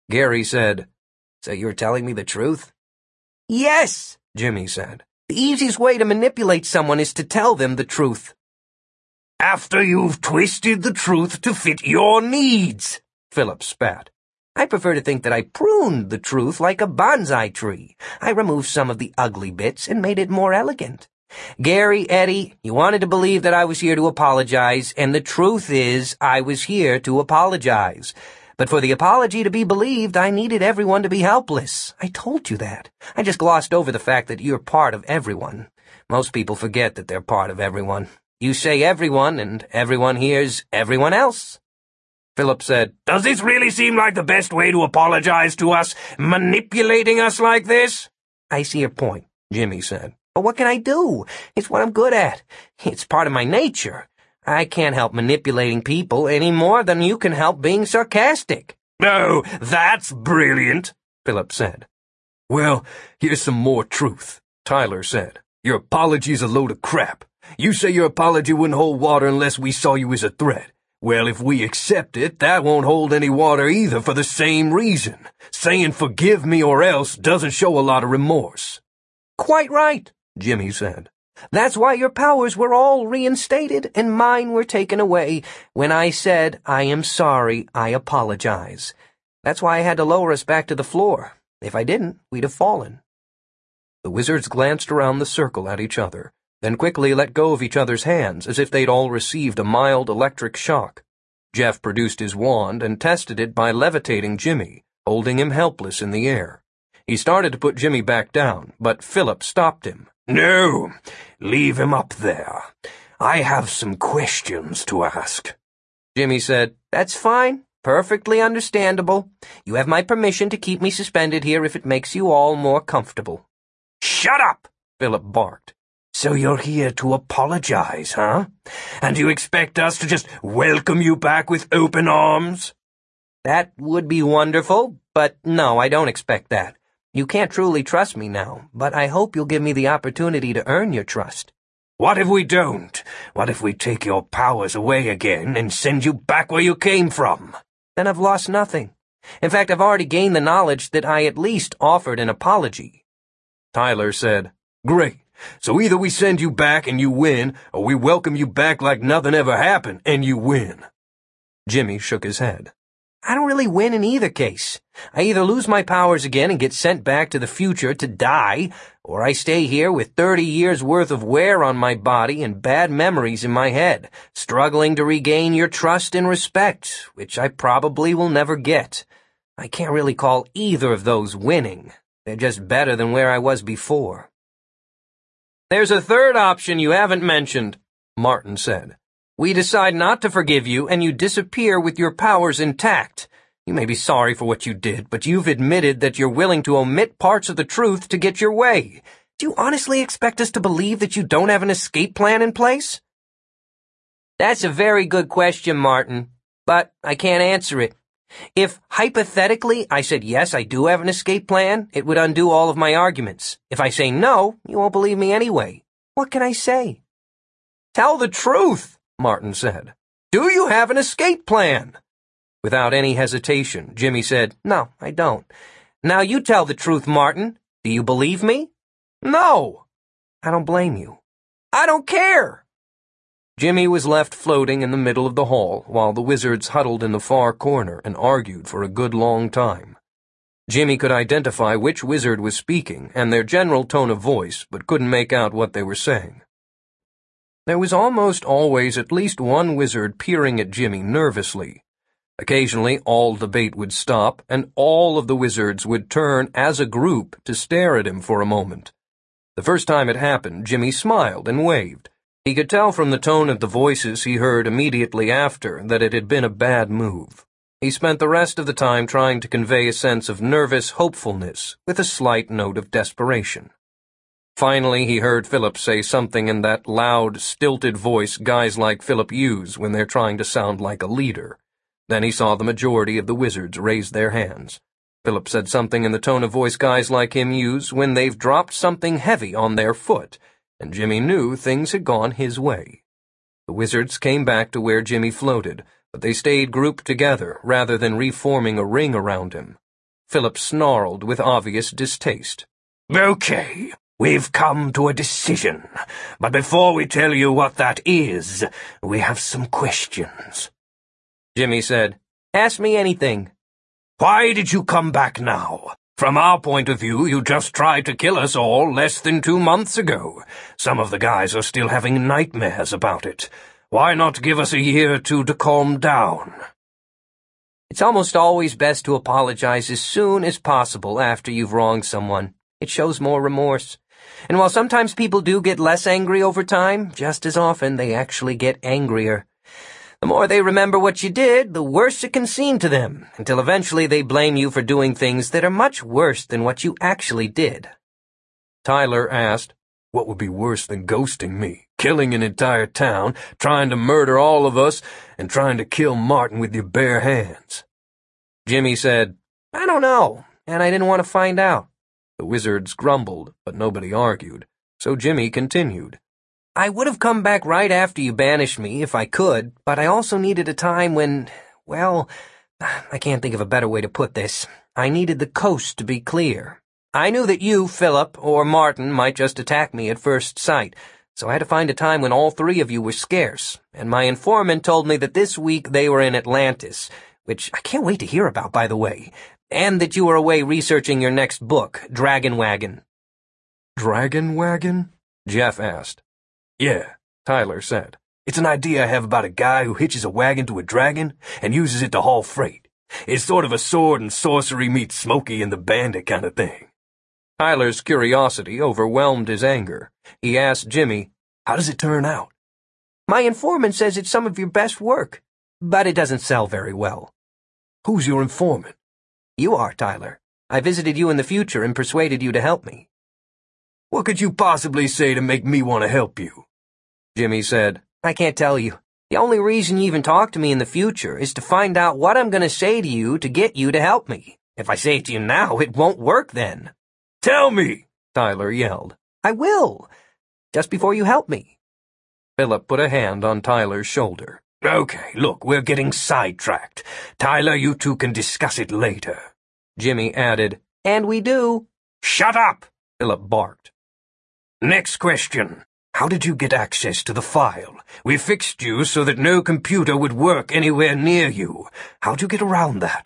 Gary said, "So you're telling me the truth?" "Yes," Jimmy said. "The easiest way to manipulate someone is to tell them the truth." "After you've twisted the truth to fit your needs," Philip spat. "I prefer to think that I pruned the truth like a bonsai tree. I removed some of the ugly bits and made it more elegant. Gary, Eddie, you wanted to believe that I was here to apologize, and the truth is I was here to apologize. But for the apology to be believed, I needed everyone to be helpless. I told you that. I just glossed over the fact that you're part of everyone. Most people forget that they're part of everyone. You say everyone, and everyone hears everyone else." Philip said, "Does this really seem like the best way to apologize to us, manipulating us like this?" "I see your point," Jimmy said. "But what can I do? It's what I'm good at. It's part of my nature. I can't help manipulating people any more than you can help being sarcastic." "Oh, that's brilliant," Philip said. "Well, here's some more truth," Tyler said. "Your apology's a load of crap. You say your apology wouldn't hold water unless we saw you as a threat. Well, if we accept it, that won't hold any water either for the same reason. Saying forgive me or else doesn't show a lot of remorse." "Quite right," Jimmy said. "That's why your powers were all reinstated and mine were taken away when I said, 'I am sorry, I apologize.' That's why I had to lower us back to the floor. If I didn't, we'd have fallen." The wizards glanced around the circle at each other, then quickly let go of each other's hands as if they'd all received a mild electric shock. Jeff produced his wand and tested it by levitating Jimmy, holding him helpless in the air. He started to put Jimmy back down, but Philip stopped him. "No, leave him up there. I have some questions to ask." Jimmy said, "That's fine. Perfectly understandable. You have my permission to keep me suspended here if it makes you all more comfortable." "Shut up!" Philip barked. "So you're here to apologize, huh? And you expect us to just welcome you back with open arms?" "That would be wonderful, but no, I don't expect that. You can't truly trust me now, but I hope you'll give me the opportunity to earn your trust." "What if we don't? What if we take your powers away again and send you back where you came from?" "Then I've lost nothing. In fact, I've already gained the knowledge that I at least offered an apology." Tyler said, "Great. So either we send you back and you win, or we welcome you back like nothing ever happened and you win." Jimmy shook his head. "I don't really win in either case. I either lose my powers again and get sent back to the future to die, or I stay here with 30 years' worth of wear on my body and bad memories in my head, struggling to regain your trust and respect, which I probably will never get. I can't really call either of those winning. They're just better than where I was before." "There's a third option you haven't mentioned," Martin said. "We decide not to forgive you, and you disappear with your powers intact. You may be sorry for what you did, but you've admitted that you're willing to omit parts of the truth to get your way. Do you honestly expect us to believe that you don't have an escape plan in place?" "That's a very good question, Martin, but I can't answer it. If, hypothetically, I said yes, I do have an escape plan, it would undo all of my arguments. If I say no, you won't believe me anyway. What can I say?" "Tell the truth," Martin said. "Do you have an escape plan?" Without any hesitation, Jimmy said, "No, I don't." "Now you tell the truth, Martin. Do you believe me?" "No." "I don't blame you." "I don't care." Jimmy was left floating in the middle of the hall while the wizards huddled in the far corner and argued for a good long time. Jimmy could identify which wizard was speaking and their general tone of voice, but couldn't make out what they were saying. There was almost always at least one wizard peering at Jimmy nervously. Occasionally, all debate would stop, and all of the wizards would turn as a group to stare at him for a moment. The first time it happened, Jimmy smiled and waved. He could tell from the tone of the voices he heard immediately after that it had been a bad move. He spent the rest of the time trying to convey a sense of nervous hopefulness with a slight note of desperation. Finally, he heard Philip say something in that loud, stilted voice guys like Philip use when they're trying to sound like a leader. Then he saw the majority of the wizards raise their hands. Philip said something in the tone of voice guys like him use when they've dropped something heavy on their foot, and Jimmy knew things had gone his way. The wizards came back to where Jimmy floated, but they stayed grouped together rather than reforming a ring around him. Philip snarled with obvious distaste. Okay, we've come to a decision, but before we tell you what that is, we have some questions. Jimmy said, Ask me anything. Why did you come back now? From our point of view, you just tried to kill us all less than 2 months ago. Some of the guys are still having nightmares about it. Why not give us a year or two to calm down? It's almost always best to apologize as soon as possible after you've wronged someone. It shows more remorse. And while sometimes people do get less angry over time, just as often they actually get angrier. The more they remember what you did, the worse it can seem to them, until eventually they blame you for doing things that are much worse than what you actually did. Tyler asked, What would be worse than ghosting me, killing an entire town, trying to murder all of us, and trying to kill Martin with your bare hands? Jimmy said, I don't know, and I didn't want to find out. The wizards grumbled, but nobody argued, so Jimmy continued. I would have come back right after you banished me if I could, but I also needed a time when, well, I can't think of a better way to put this. I needed the coast to be clear. I knew that you, Philip, or Martin might just attack me at first sight, so I had to find a time when all 3 of you were scarce, and my informant told me that this week they were in Atlantis, which I can't wait to hear about, by the way, and that you were away researching your next book, Dragon Wagon. Dragon Wagon? Jeff asked. Yeah, Tyler said. It's an idea I have about a guy who hitches a wagon to a dragon and uses it to haul freight. It's sort of a sword and sorcery meets Smokey and the Bandit kind of thing. Tyler's curiosity overwhelmed his anger. He asked Jimmy, How does it turn out? My informant says it's some of your best work, but it doesn't sell very well. Who's your informant? You are, Tyler. I visited you in the future and persuaded you to help me. What could you possibly say to make me want to help you? Jimmy said, I can't tell you. The only reason you even talk to me in the future is to find out what I'm going to say to you to get you to help me. If I say it to you now, it won't work then. Tell me, Tyler yelled. I will, just before you help me. Philip put a hand on Tyler's shoulder. Okay, look, we're getting sidetracked. Tyler, you two can discuss it later. Jimmy added, And we do. Shut up, Philip barked. Next question. How did you get access to the file? We fixed you so that no computer would work anywhere near you. How'd you get around that?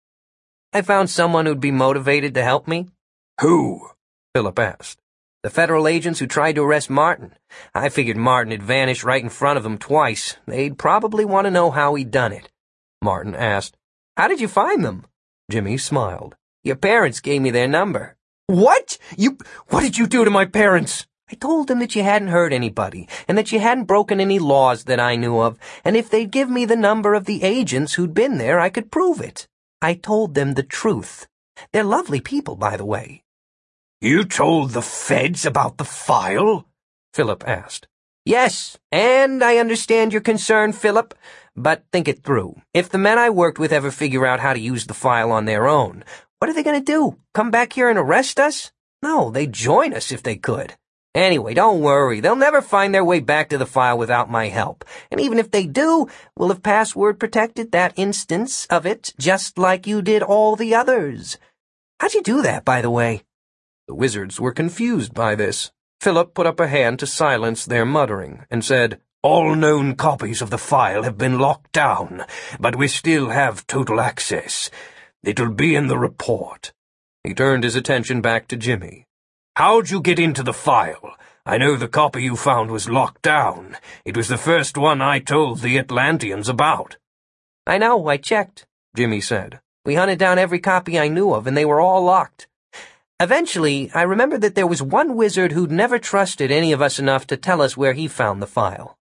I found someone who'd be motivated to help me. Who? Philip asked. The federal agents who tried to arrest Martin. I figured Martin had vanished right in front of them twice. They'd probably want to know how he'd done it. Martin asked. How did you find them? Jimmy smiled. Your parents gave me their number. What did you do to my parents? I told them that you hadn't hurt anybody, and that you hadn't broken any laws that I knew of, and if they'd give me the number of the agents who'd been there, I could prove it. I told them the truth. They're lovely people, by the way. You told the feds about the file? Philip asked. Yes, and I understand your concern, Philip, but think it through. If the men I worked with ever figure out how to use the file on their own, what are they going to do? Come back here and arrest us? No, they'd join us if they could. Anyway, don't worry. They'll never find their way back to the file without my help. And even if they do, we'll have password protected that instance of it, just like you did all the others. How'd you do that, by the way? The wizards were confused by this. Philip put up a hand to silence their muttering and said, All known copies of the file have been locked down, but we still have total access. It'll be in the report. He turned his attention back to Jimmy. How'd you get into the file? I know the copy you found was locked down. It was the first one I told the Atlanteans about. I know, I checked, Jimmy said. We hunted down every copy I knew of, and they were all locked. Eventually, I remembered that there was one wizard who'd never trusted any of us enough to tell us where he found the file.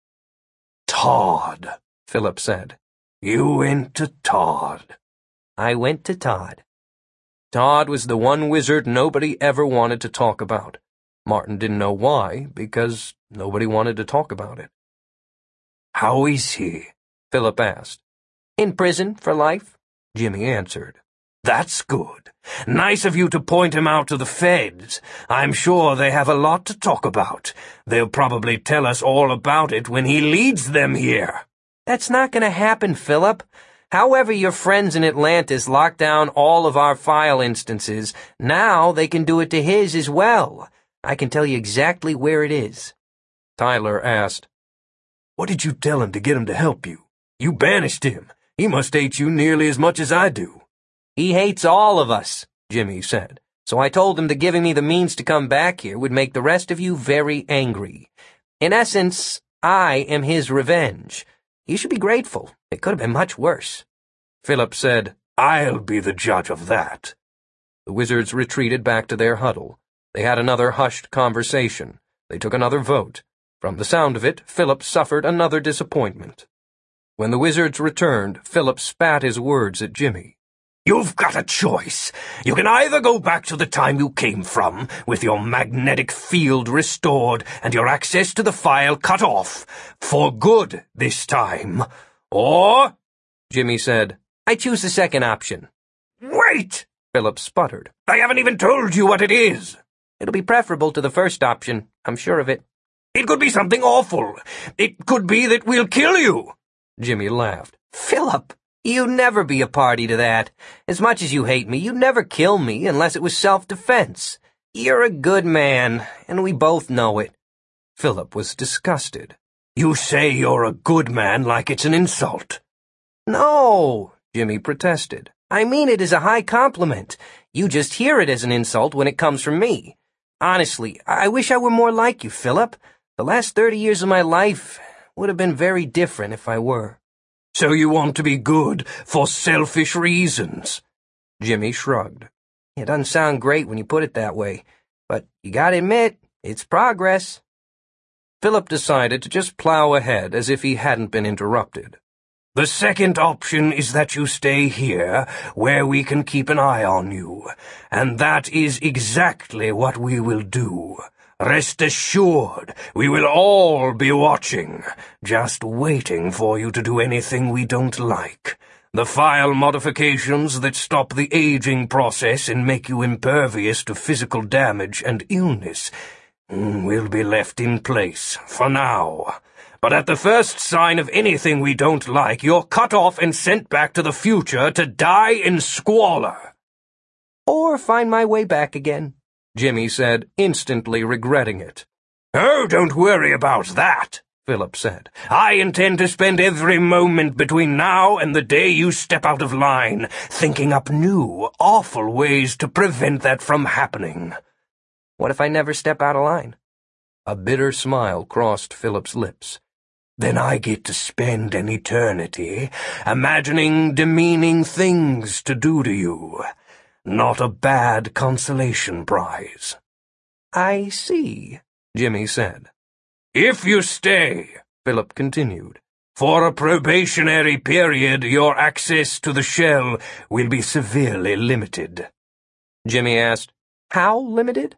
Todd, Philip said. You went to Todd. I went to Todd. Todd was the one wizard nobody ever wanted to talk about. Martin didn't know why, because nobody wanted to talk about it. How is he? Philip asked. In prison for life, Jimmy answered. That's good. Nice of you to point him out to the feds. I'm sure they have a lot to talk about. They'll probably tell us all about it when he leads them here. That's not going to happen, Philip. However, your friends in Atlantis locked down all of our file instances. Now they can do it to his as well. I can tell you exactly where it is." Tyler asked, "What did you tell him to get him to help you? You banished him. He must hate you nearly as much as I do." "He hates all of us," Jimmy said. "So I told him that giving me the means to come back here would make the rest of you very angry. In essence, I am his revenge. You should be grateful. It could have been much worse." Philip said, "I'll be the judge of that." The wizards retreated back to their huddle. They had another hushed conversation. They took another vote. From the sound of it, Philip suffered another disappointment. When the wizards returned, Philip spat his words at Jimmy. "You've got a choice. You can either go back to the time you came from, with your magnetic field restored and your access to the file cut off, for good this time, or—" Jimmy said, "I choose the second option." "Wait!" Philip sputtered. "I haven't even told you what it is." "It'll be preferable to the first option, I'm sure of it." "It could be something awful. It could be that we'll kill you." Jimmy laughed. "Philip, you'd never be a party to that. As much as you hate me, you'd never kill me unless it was self-defense. You're a good man, and we both know it." Philip was disgusted. "You say you're a good man like it's an insult." "No," Jimmy protested. "I mean it as a high compliment. You just hear it as an insult when it comes from me. Honestly, I wish I were more like you, Philip. The last 30 years of my life would have been very different if I were." "So you want to be good for selfish reasons?" Jimmy shrugged. "It doesn't sound great when you put it that way, but you gotta admit, it's progress." Philip decided to just plow ahead as if he hadn't been interrupted. "The second option is that you stay here, where we can keep an eye on you, and that is exactly what we will do. Rest assured, we will all be watching, just waiting for you to do anything we don't like. The file modifications that stop the aging process and make you impervious to physical damage and illness will be left in place for now. But at the first sign of anything we don't like, you're cut off and sent back to the future to die in squalor." "Or find my way back again," Jimmy said, instantly regretting it. "Oh, don't worry about that," Philip said. "I intend to spend every moment between now and the day you step out of line thinking up new, awful ways to prevent that from happening." "What if I never step out of line?" A bitter smile crossed Philip's lips. "Then I get to spend an eternity imagining demeaning things to do to you. Not a bad consolation prize." "I see," Jimmy said. "If you stay," Philip continued, "for a probationary period, your access to the shell will be severely limited." Jimmy asked, "How limited?"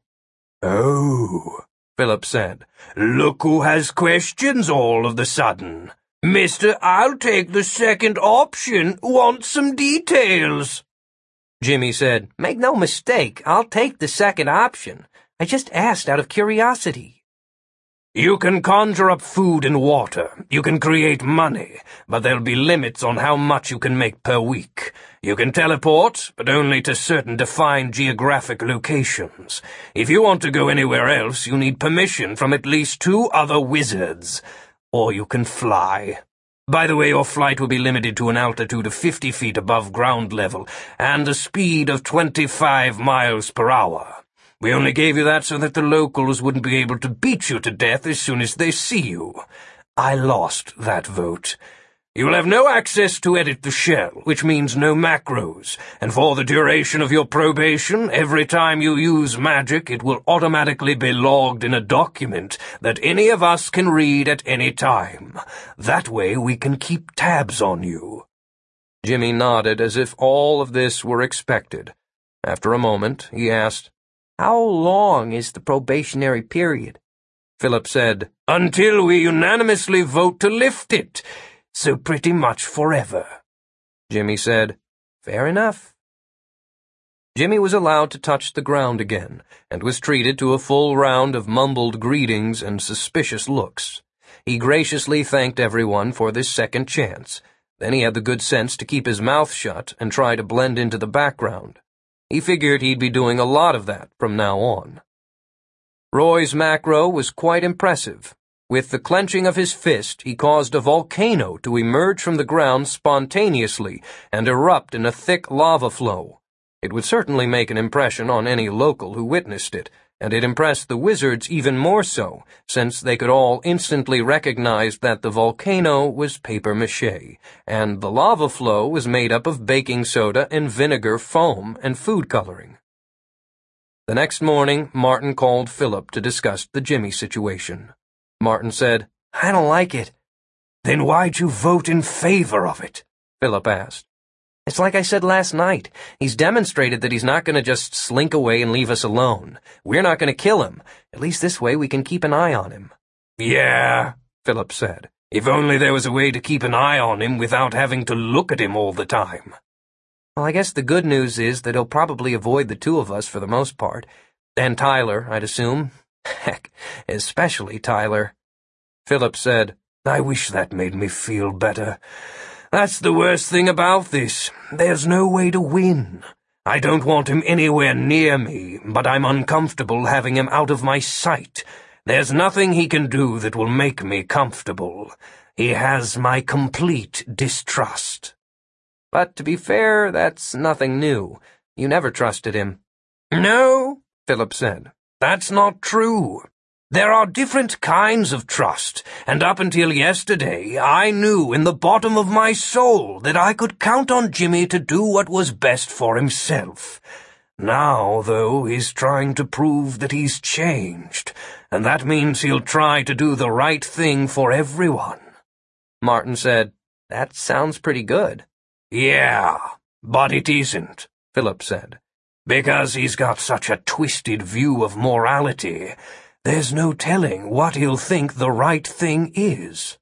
"Oh," Philip said, "look who has questions all of the sudden. Mister, I'll take the second option. Want some details?" Jimmy said, "Make no mistake, I'll take the second option. I just asked out of curiosity." "You can conjure up food and water. You can create money, but there'll be limits on how much you can make per week. You can teleport, but only to certain defined geographic locations. If you want to go anywhere else, you need permission from at least 2 other wizards. Or you can fly. By the way, your flight will be limited to an altitude of 50 feet above ground level and a speed of 25 miles per hour. We only gave you that so that the locals wouldn't be able to beat you to death as soon as they see you. I lost that vote. You will have no access to edit the shell, which means no macros, and for the duration of your probation, every time you use magic, it will automatically be logged in a document that any of us can read at any time. That way we can keep tabs on you." Jimmy nodded as if all of this were expected. After a moment, he asked, "How long is the probationary period?" Philip said, "Until we unanimously vote to lift it. So pretty much forever." Jimmy said, "Fair enough." Jimmy was allowed to touch the ground again, and was treated to a full round of mumbled greetings and suspicious looks. He graciously thanked everyone for this second chance. Then he had the good sense to keep his mouth shut and try to blend into the background. He figured he'd be doing a lot of that from now on. Roy's macro was quite impressive. With the clenching of his fist, he caused a volcano to emerge from the ground spontaneously and erupt in a thick lava flow. It would certainly make an impression on any local who witnessed it, and it impressed the wizards even more so, since they could all instantly recognize that the volcano was papier-mâché, and the lava flow was made up of baking soda and vinegar foam and food coloring. The next morning, Martin called Philip to discuss the Jimmy situation. Martin said, "I don't like it." "Then why'd you vote in favor of it?" Philip asked. "It's like I said last night. He's demonstrated that he's not going to just slink away and leave us alone. We're not going to kill him. At least this way we can keep an eye on him." "Yeah," Philip said. "If only there was a way to keep an eye on him without having to look at him all the time." "Well, I guess the good news is that he'll probably avoid the two of us for the most part. And Tyler, I'd assume. Heck, especially Tyler." Philip said, "I wish that made me feel better. That's the worst thing about this. There's no way to win. I don't want him anywhere near me, but I'm uncomfortable having him out of my sight. There's nothing he can do that will make me comfortable. He has my complete distrust." But to be fair, that's nothing new. You never trusted him. "No," Philip said. "That's not true. There are different kinds of trust, and up until yesterday, I knew in the bottom of my soul that I could count on Jimmy to do what was best for himself. Now, though, he's trying to prove that he's changed, and that means he'll try to do the right thing for everyone." Martin said, "That sounds pretty good." "Yeah, but it isn't," Philip said, "because he's got such a twisted view of morality. There's no telling what he'll think the right thing is."